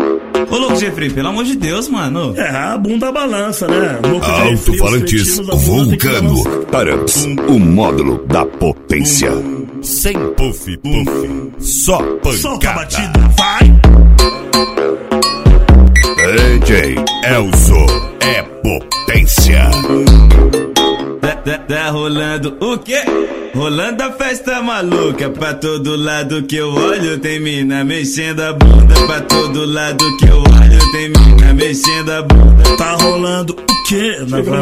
Ô louco Jeffrey, pelo amor de Deus, mano. É, a bunda balança, né? Alto-falantes Vulcano para o módulo da potência. Sem puff, só pancada. Solta a batida, vai! DJ Elzo é potência. Tá rolando o quê? Rolando a festa maluca. Pra todo lado que eu olho tem mina mexendo a bunda. Pra todo lado que eu olho tem mina mexendo a bunda. Tá rolando o quê?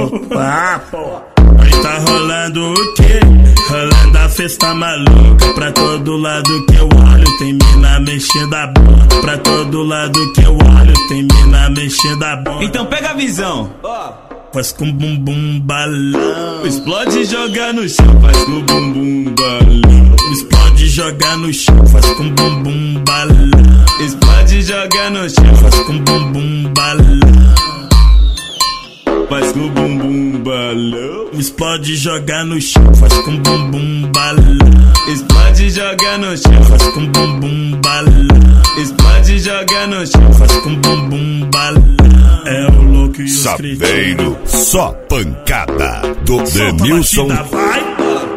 Aí tá rolando o quê? Rolando a festa maluca. Pra todo lado que eu olho tem mina mexendo a bunda. Pra todo lado que eu olho tem mina mexendo a bunda. Então pega a visão. Faz com bumbum balão. Explode e joga no chão. Faz com bumbum balão. Explode e joga no chão. Faz com bumbum balão. Explode e joga no chão. Faz com bumbum balão. Faz com bumbum balão. Explode e joga no chão. Faz com bumbum balão. Explode e joga no chão. Faz com bumbum balão. Explode e joga no chão. Faz com bumbum balão. É o louco e o Saveiro, só pancada do Denilson. Vai!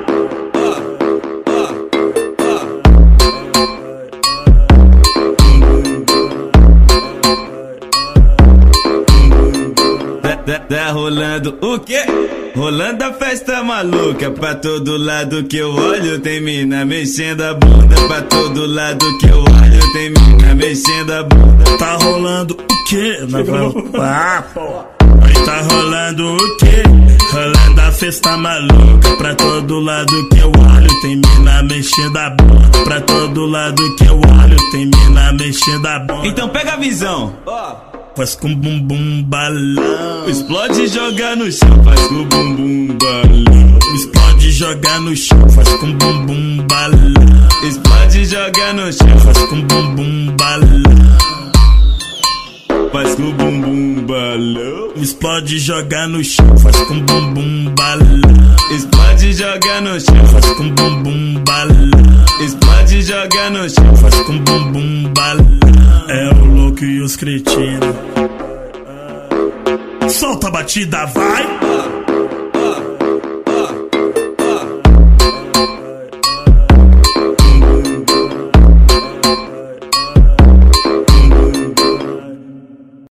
Tá rolando o quê? Rolando a festa maluca. Pra todo lado que eu olho tem mina mexendo a bunda. Pra todo lado que eu olho tem mina mexendo a bunda. Tá rolando o quê? Aí tá rolando o quê? Rolando a festa maluca. Pra todo lado que eu olho tem mina mexendo a bunda. Pra todo lado que eu olho tem mina mexendo a bunda. Então pega a visão. Faz com bumbum balão. Explode e joga no chão. Faz com bumbum balão. Explode e joga no chão. Faz com bumbum balão. Explode e joga no chão. Faz com bumbum balão. Faz com bumbum balão. Explode e joga no chão. Faz com bumbum balão. Explode e joga no chão. Faz com bumbum balão. Explode e joga no chão. Faz com bumbum balão. É o louco e os cretinos. Solta a batida, vai!